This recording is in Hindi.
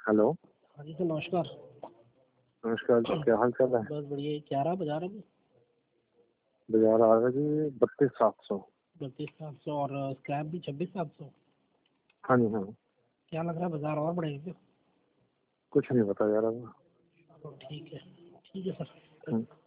हेलो। हाँ जी सर, नमस्कार। नमस्कार जी, क्या हाल चाल है? बस बढ़िया। क्या रहा बाजार अभी? बाजार आ रहा जी 32,700। 32,700 और स्क्रैप भी 26,700। हाँ जी हाँ। क्या लग रहा है बाजार और बढ़ेगा क्या? कुछ नहीं पता यार अब। ठीक है, ठीक है सर। हम्म।